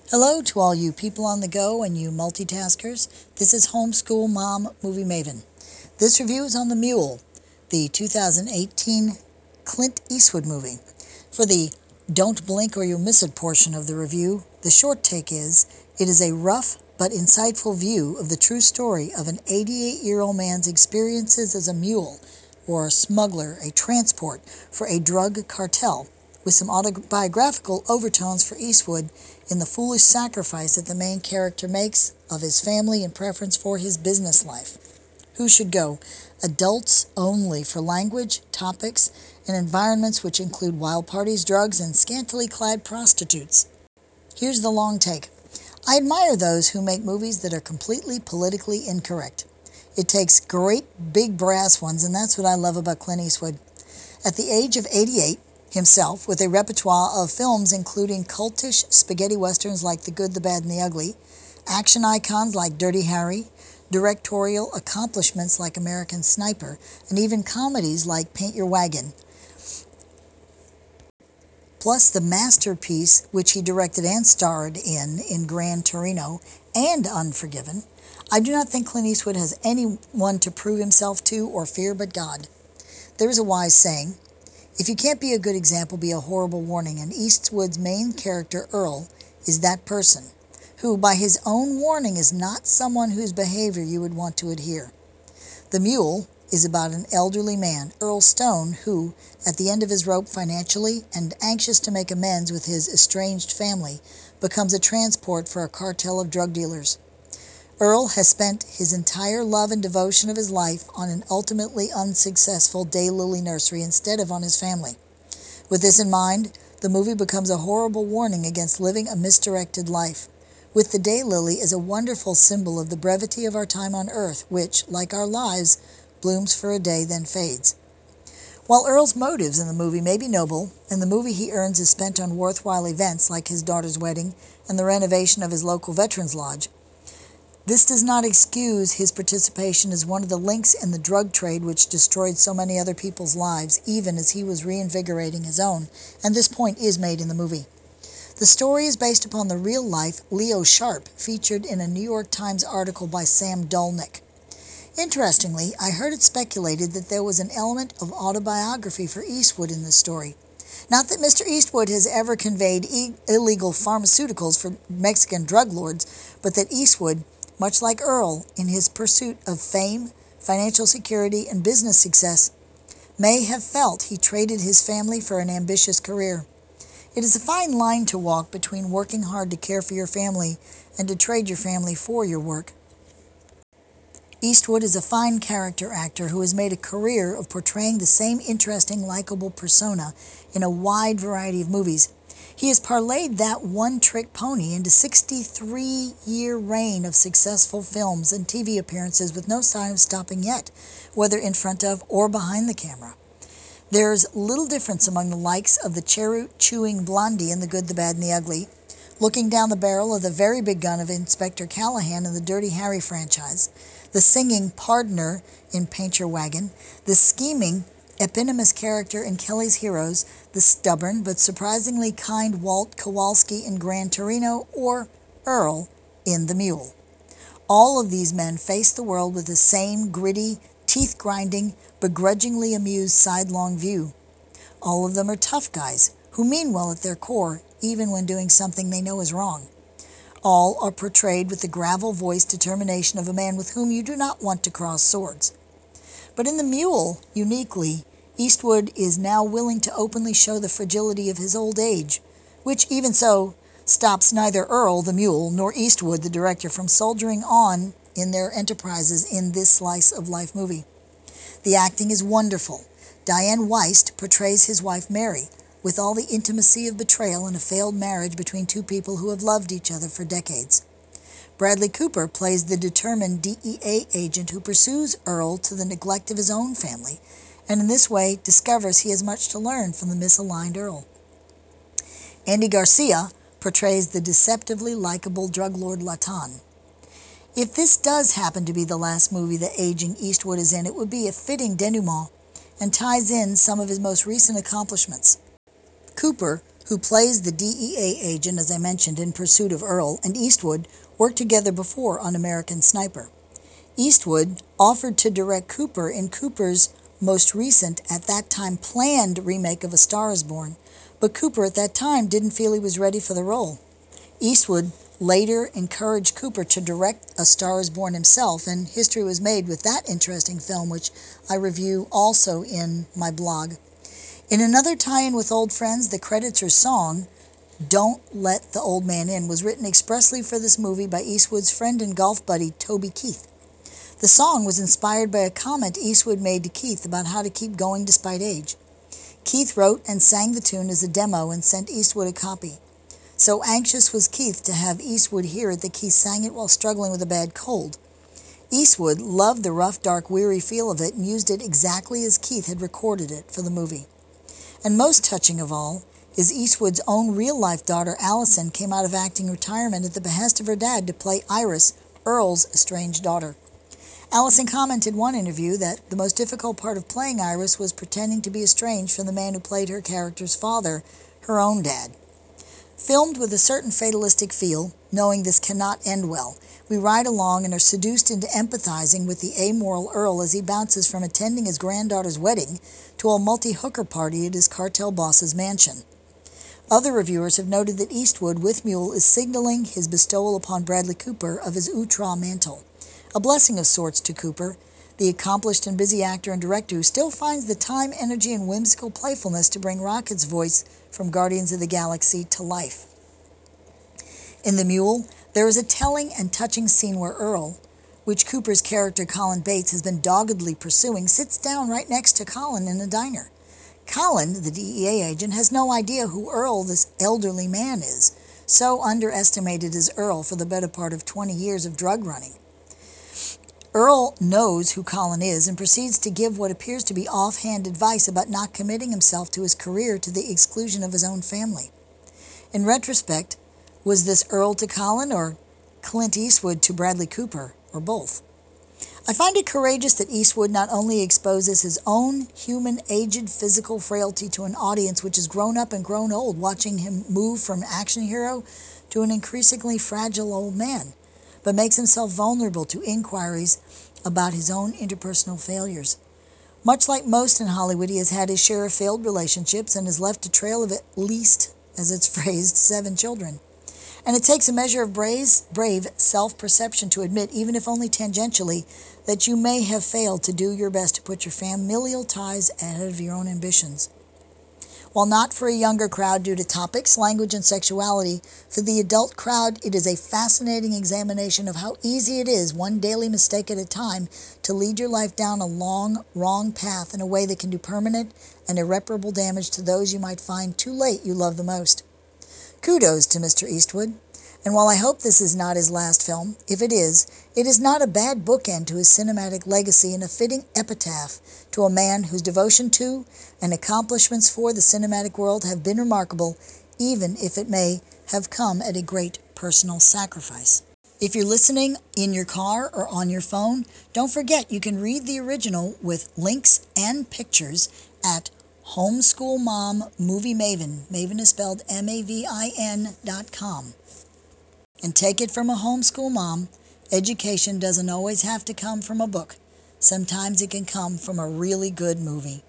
Hello to all you people on the go and you multitaskers. This is Homeschool Mom Movie Maven. This review is on The Mule, the 2018 Clint Eastwood movie. For the don't blink or you'll miss it portion of the review, the short take is, it is a rough but insightful view of the true story of an 88-year-old man's experiences as a mule, or a smuggler, a transport for a drug cartel, with some autobiographical overtones for Eastwood in the foolish sacrifice that the main character makes of his family in preference for his business life. Who should go? Adults only for language, topics, and environments which include wild parties, drugs, and scantily clad prostitutes. Here's the long take. I admire those who make movies that are completely politically incorrect. It takes great big brass ones, and that's what I love about Clint Eastwood. At the age of 88, himself, with a repertoire of films including cultish spaghetti westerns like The Good, the Bad, and the Ugly, action icons like Dirty Harry, directorial accomplishments like American Sniper, and even comedies like Paint Your Wagon, plus the masterpiece which he directed and starred in Gran Torino and Unforgiven, I do not think Clint Eastwood has anyone to prove himself to or fear but God. There is a wise saying, if you can't be a good example, be a horrible warning, and Eastwood's main character, Earl, is that person, who, by his own warning, is not someone whose behavior you would want to adhere. The Mule is about an elderly man, Earl Stone, who, at the end of his rope financially and anxious to make amends with his estranged family, becomes a transport for a cartel of drug dealers. Earl has spent his entire love and devotion of his life on an ultimately unsuccessful daylily nursery instead of on his family. With this in mind, the movie becomes a horrible warning against living a misdirected life, with the daylily as a wonderful symbol of the brevity of our time on earth, which, like our lives, blooms for a day then fades. While Earl's motives in the movie may be noble, and the movie he earns is spent on worthwhile events like his daughter's wedding and the renovation of his local Veterans Lodge, this does not excuse his participation as one of the links in the drug trade which destroyed so many other people's lives, even as he was reinvigorating his own, and this point is made in the movie. The story is based upon the real-life Leo Sharp, featured in a New York Times article by Sam Dolnick. Interestingly, I heard it speculated that there was an element of autobiography for Eastwood in this story. Not that Mr. Eastwood has ever conveyed illegal pharmaceuticals for Mexican drug lords, but that Eastwood, much like Earl, in his pursuit of fame, financial security, and business success, may have felt he traded his family for an ambitious career. It is a fine line to walk between working hard to care for your family and to trade your family for your work. Eastwood is a fine character actor who has made a career of portraying the same interesting, likable persona in a wide variety of movies. He has parlayed that one-trick pony into 63-year reign of successful films and TV appearances with no sign of stopping yet, whether in front of or behind the camera. There's little difference among the likes of the cheroot-chewing Blondie in The Good, the Bad, and the Ugly, looking down the barrel of the very big gun of Inspector Callahan in the Dirty Harry franchise, the singing Pardner in Paint Your Wagon, the scheming, eponymous character in Kelly's Heroes, the stubborn but surprisingly kind Walt Kowalski in Gran Torino, or Earl in The Mule. All of these men face the world with the same gritty, teeth-grinding, begrudgingly amused sidelong view. All of them are tough guys who mean well at their core, even when doing something they know is wrong. All are portrayed with the gravel-voiced determination of a man with whom you do not want to cross swords. But in The Mule, uniquely, Eastwood is now willing to openly show the fragility of his old age, which, even so, stops neither Earl, the Mule, nor Eastwood, the director, from soldiering on in their enterprises in this slice-of-life movie. The acting is wonderful. Diane Weist portrays his wife Mary, with all the intimacy of betrayal in a failed marriage between two people who have loved each other for decades. Bradley Cooper plays the determined DEA agent who pursues Earl to the neglect of his own family, and in this way discovers he has much to learn from the misaligned Earl. Andy Garcia portrays the deceptively likable drug lord Latan. If this does happen to be the last movie the aging Eastwood is in, it would be a fitting denouement and ties in some of his most recent accomplishments. Cooper, who plays the DEA agent, as I mentioned, in pursuit of Earl, and Eastwood worked together before on American Sniper. Eastwood offered to direct Cooper in Cooper's most recent, at that time planned, remake of A Star is Born, but Cooper at that time didn't feel he was ready for the role. Eastwood later encouraged Cooper to direct A Star is Born himself, and history was made with that interesting film, which I review also in my blog. In another tie-in with old friends, the Creditors song, Don't Let the Old Man In, was written expressly for this movie by Eastwood's friend and golf buddy, Toby Keith. The song was inspired by a comment Eastwood made to Keith about how to keep going despite age. Keith wrote and sang the tune as a demo and sent Eastwood a copy. So anxious was Keith to have Eastwood hear it that Keith sang it while struggling with a bad cold. Eastwood loved the rough, dark, weary feel of it and used it exactly as Keith had recorded it for the movie. And most touching of all is Eastwood's own real-life daughter, Allison, came out of acting retirement at the behest of her dad to play Iris, Earl's estranged daughter. Allison commented in one interview that the most difficult part of playing Iris was pretending to be estranged from the man who played her character's father, her own dad. Filmed with a certain fatalistic feel, knowing this cannot end well, we ride along and are seduced into empathizing with the amoral Earl as he bounces from attending his granddaughter's wedding to a multi-hooker party at his cartel boss's mansion. Other reviewers have noted that Eastwood, with Mule, is signaling his bestowal upon Bradley Cooper of his outre mantle, a blessing of sorts to Cooper, the accomplished and busy actor and director who still finds the time, energy, and whimsical playfulness to bring Rocket's voice from Guardians of the Galaxy to life. In The Mule, there is a telling and touching scene where Earl, which Cooper's character Colin Bates has been doggedly pursuing, sits down right next to Colin in a diner. Colin, the DEA agent, has no idea who Earl, this elderly man, is, so underestimated is Earl for the better part of 20 years of drug running. Earl knows who Colin is and proceeds to give what appears to be offhand advice about not committing himself to his career to the exclusion of his own family. In retrospect, was this Earl to Colin or Clint Eastwood to Bradley Cooper, or both? I find it courageous that Eastwood not only exposes his own human aged physical frailty to an audience which has grown up and grown old watching him move from action hero to an increasingly fragile old man, but makes himself vulnerable to inquiries about his own interpersonal failures. Much like most in Hollywood, he has had his share of failed relationships and has left a trail of at least, as it's phrased, 7 children. And it takes a measure of brave self-perception to admit, even if only tangentially, that you may have failed to do your best to put your familial ties ahead of your own ambitions. While not for a younger crowd due to topics, language, and sexuality, for the adult crowd it is a fascinating examination of how easy it is, one daily mistake at a time, to lead your life down a long, wrong path in a way that can do permanent and irreparable damage to those you might find too late you love the most. Kudos to Mr. Eastwood, and while I hope this is not his last film, if it is not a bad bookend to his cinematic legacy and a fitting epitaph to a man whose devotion to and accomplishments for the cinematic world have been remarkable, even if it may have come at a great personal sacrifice. If you're listening in your car or on your phone, don't forget you can read the original with links and pictures at Homeschool Mom Movie Maven. Maven is spelled MAVIN.com. And take it from a homeschool mom, education doesn't always have to come from a book. Sometimes it can come from a really good movie.